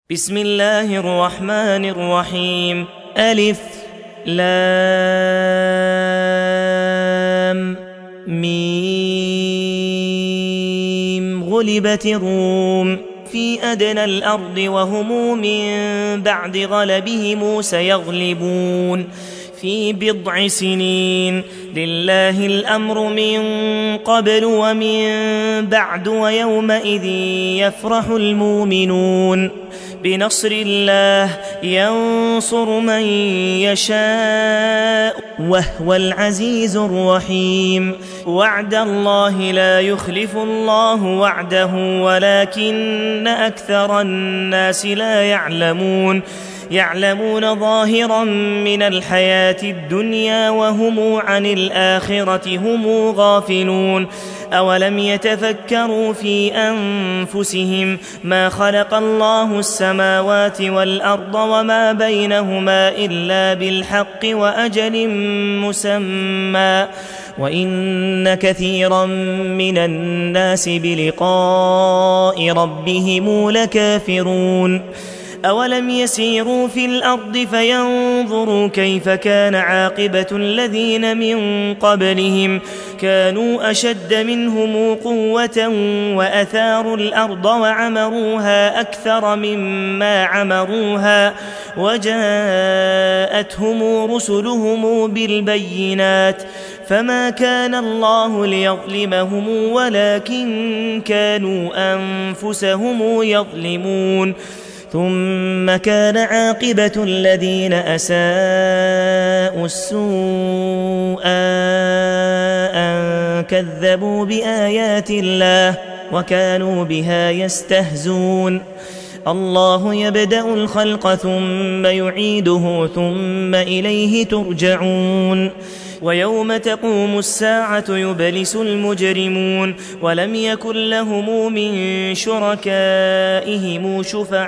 بسم الله الرحمن الرحيم. ألف لام ميم. غلبت الروم في أدنى الأرض وهم من بعد غلبهم سيغلبون في بضع سنين. لله الأمر من قبل ومن بعد ويومئذ يفرح المؤمنون بنصر الله ينصر من يشاء وهو العزيز الرحيم. وعد الله لا يخلف الله وعده ولكن أكثر الناس لا يعلمون ظاهرا من الحياة الدنيا وهم عن الآخرة هم غافلون. أولم يتفكروا في أنفسهم ما خلق الله السماوات والأرض وما بينهما إلا بالحق وأجل مسمى وإن كثيرا من الناس بلقاء ربهم لكافرون. أولم يسيروا في الأرض فينظروا كيف كان عاقبة الذين من قبلهم كانوا أشد منهم قوة وأثاروا الأرض وعمروها أكثر مما عمروها وجاءتهم رسلهم بالبينات فما كان الله ليظلمهم ولكن كانوا أنفسهم يظلمون. ثم كان عاقبة الذين أساءوا السوء أن كذبوا بآيات الله وكانوا بها يستهزون. الله يبدأ الخلق ثم يعيده ثم إليه ترجعون. ويوم تقوم الساعة يبلس المجرمون ولم يكن لهم من شركائهم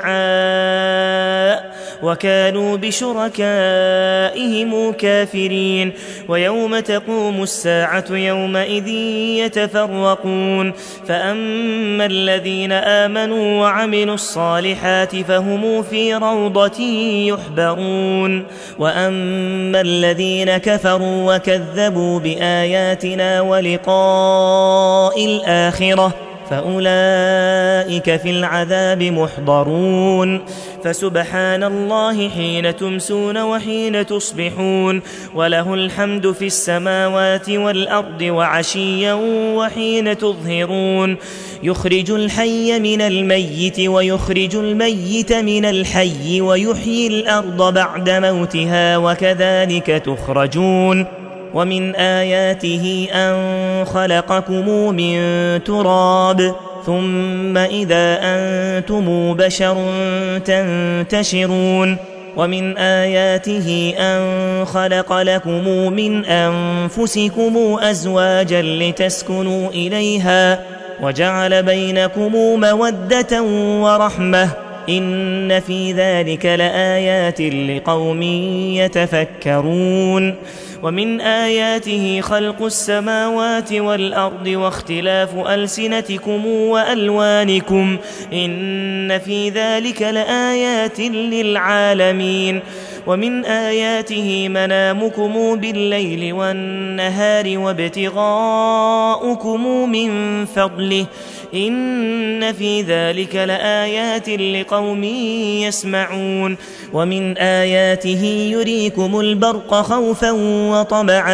شفعاء وكانوا بشركائهم كافرين. ويوم تقوم الساعة يومئذ يتفرقون فأما الذين آمنوا وعملوا الصالحات فهم في روضة يحبرون وأما الذين كفروا وكذبوا بآياتنا ولقاء الآخرة فأولئك في العذاب محضرون. فسبحان الله حين تمسون وحين تصبحون وله الحمد في السماوات والأرض وعشيا وحين تظهرون. يخرج الحي من الميت ويخرج الميت من الحي ويحيي الأرض بعد موتها وكذلك تخرجون. ومن آياته أن خلقكم من تراب ثم إذا أنتم بشر تنتشرون. ومن آياته أن خلق لكم من أنفسكم أزواجا لتسكنوا إليها وجعل بينكم مودة ورحمة إن في ذلك لآيات لقوم يتفكرون. ومن آياته خلق السماوات والأرض واختلاف ألسنتكم وألوانكم إن في ذلك لآيات للعالمين. ومن آياته منامكم بالليل والنهار وابتغاؤكم من فضله إن في ذلك لآيات لقوم يسمعون. ومن آياته يريكم البرق خوفا وطمعا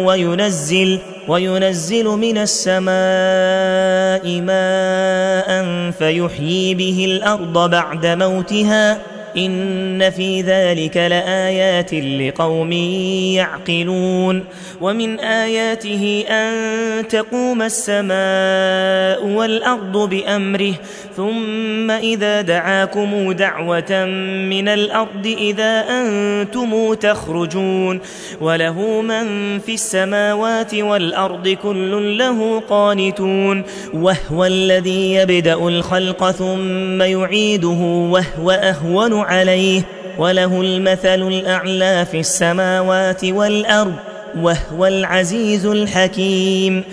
وينزل من السماء ماء فيحيي به الأرض بعد موتها إن في ذلك لآيات لقوم يعقلون. ومن آياته أن تقوم السماء والأرض بأمره ثم إذا دعاكم دعوة من الأرض إذا أنتم تخرجون. وله من في السماوات والأرض كل له قانتون وهو الذي يبدأ الخلق ثم يعيده وهو أهون عليه وله المثل الأعلى في السماوات والأرض وهو العزيز الحكيم.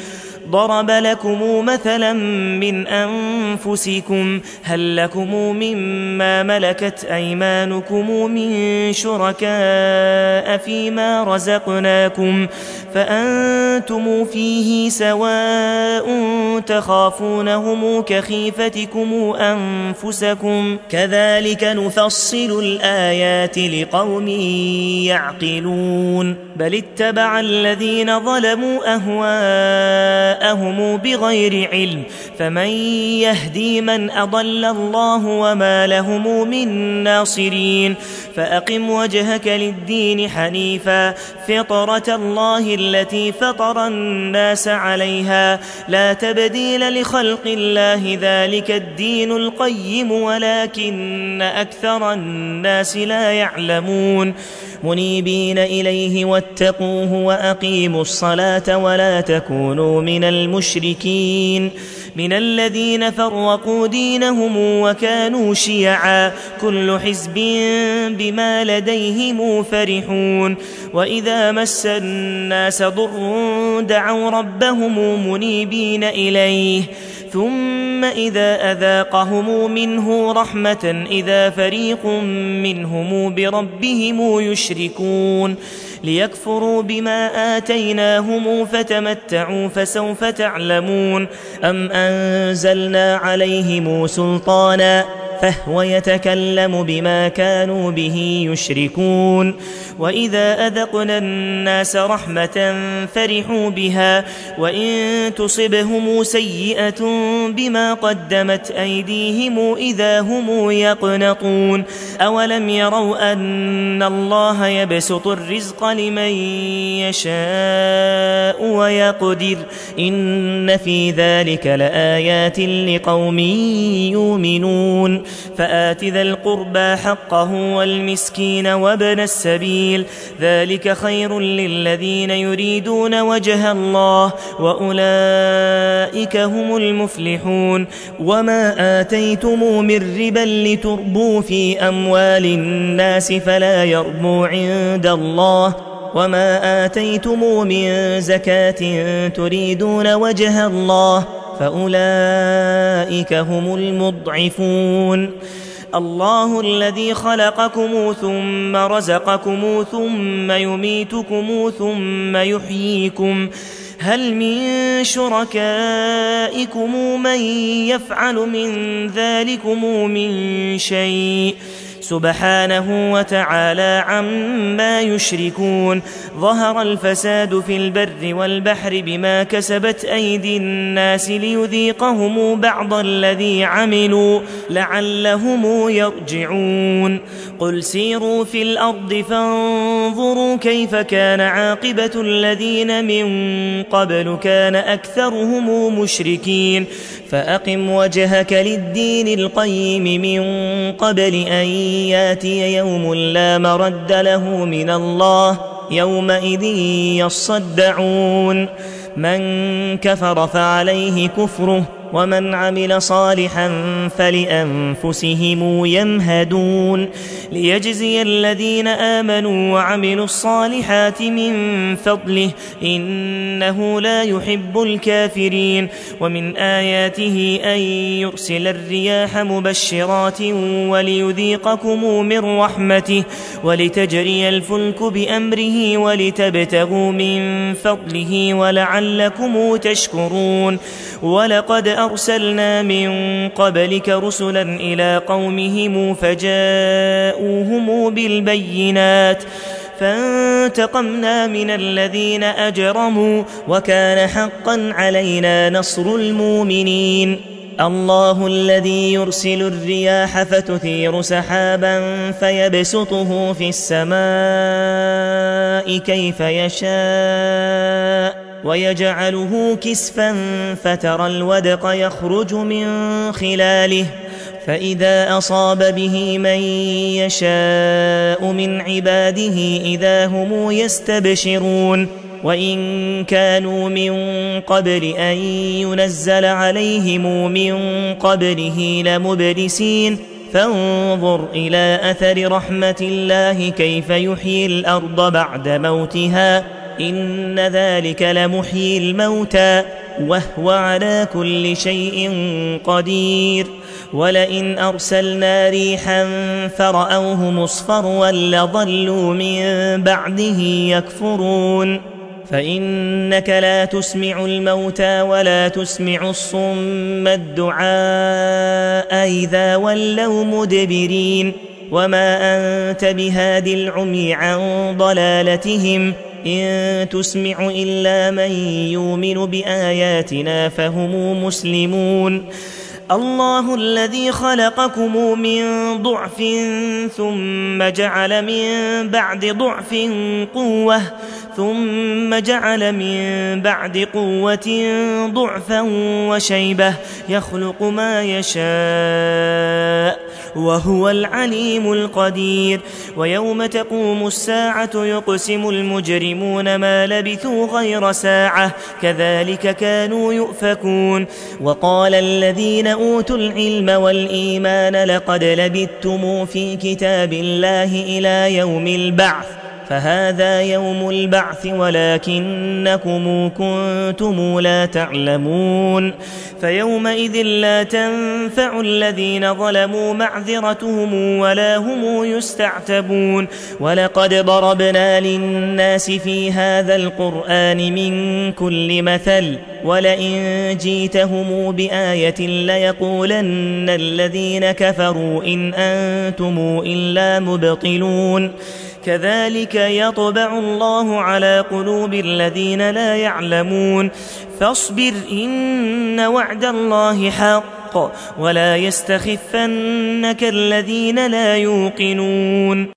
ضرب لكم مثلا من أنفسكم هل لكم مما ملكت أيمانكم من شركاء فيما رزقناكم فأنتم فيه سواء تخافونهم كخيفتكم أنفسكم كذلك نفصل الآيات لقوم يعقلون بل اتبع الذين ظلموا أهواءهم بغير علم فمن يهدي من أضل الله وما لهم من ناصرين فأقم وجهك للدين حنيفا فطرة الله التي فطر الناس عليها لا تبديل لخلق الله ذلك الدين القيم ولكن أكثر الناس لا يعلمون منيبين إليه واتقوه وأقيموا الصلاة ولا تكونوا من المشركين من الذين فرقوا دينهم وكانوا شيعا كل حزب بما لديهم فرحون وإذا مس الناس ضر دعوا ربهم منيبين إليه ثم إذا أذاقهم منه رحمة إذا فريق منهم بربهم يشركون ليكفروا بما آتيناهم فتمتعوا فسوف تعلمون أم أنزلنا عليهم سلطانا فهو يتكلم بما كانوا به يشركون وإذا أذقنا الناس رحمة فرحوا بها وإن تصبهم سيئة بما قدمت أيديهم إذا هم يقنطون أولم يروا أن الله يبسط الرزق لمن يشاء ويقدر إن في ذلك لآيات لقوم يؤمنون فآت ذا القربى حقه والمسكين وابن السبيل ذلك خير للذين يريدون وجه الله وأولئك هم المفلحون وما آتيتم من ربا لتربوا في أموال الناس فلا يربو عند الله وما آتيتم من زكاة تريدون وجه الله فأولئك هم المضعفون الله الذي خلقكم ثم رزقكم ثم يميتكم ثم يحييكم هل من شركائكم من يفعل من ذلكم من شيء سبحانه وتعالى عما يشركون ظهر الفساد في البر والبحر بما كسبت أيدي الناس ليذيقهم بعض الذي عملوا لعلهم يرجعون قل سيروا في الأرض فانظروا كيف كان عاقبة الذين من قبل كان أكثرهم مشركين فأقم وجهك للدين القيم من قبل أن ياتي يوم لا مرد له من الله يومئذ يصدعون من كفر فعليه كفره ومن عمل صالحا فلأنفسهم يمهدون ليجزي الذين آمنوا وعملوا الصالحات من فضله إنه لا يحب الكافرين ومن آياته أن يرسل الرياح مبشرات وليذيقكم من رحمته ولتجري الفلك بأمره ولتبتغوا من فضله ولعلكم تشكرون ولقد أرسلنا من قبلك رسلا إلى قومهم فجاءوهم بالبينات فانتقمنا من الذين أجرموا وكان حقا علينا نصر المؤمنين الله الذي يرسل الرياح فتثير سحابا فيبسطه في السماء كيف يشاء ويجعله كسفا فترى الودق يخرج من خلاله فإذا أصاب به من يشاء من عباده إذا هم يستبشرون وإن كانوا من قبل أن ينزل عليهم من قبله لمبلسين فانظر إلى أثر رحمة الله كيف يحيي الأرض بعد موتها إن ذلك لمحيي الموتى وهو على كل شيء قدير ولئن أرسلنا ريحا فرأوه مصفرا لظلوا من بعده يكفرون فإنك لا تسمع الموتى ولا تسمع الصم الدعاء إذا ولوا مدبرين وما أنت بهاد العمي عن ضلالتهم إن تسمع إلا من يؤمن بآياتنا فهم مسلمون الله الذي خلقكم من ضعف ثم جعل من بعد ضعف قوة ثم جعل من بعد قوة ضعفا وشيبة يخلق ما يشاء وهو العليم القدير ويوم تقوم الساعة يقسم المجرمون ما لبثوا غير ساعة كذلك كانوا يؤفكون وقال الذين أوتوا العلم والإيمان لقد لبثتم في كتاب الله إلى يوم البعث فهذا يوم البعث ولكنكم كنتم لا تعلمون فيومئذ لا تنفع الذين ظلموا معذرتهم ولا هم يستعتبون ولقد ضربنا للناس في هذا القرآن من كل مثل ولئن جيتهم بآية ليقولن الذين كفروا إن أنتم إلا مبطلون كذلك يطبع الله على قلوب الذين لا يعلمون فاصبر إن وعد الله حق ولا يستخفنك الذين لا يوقنون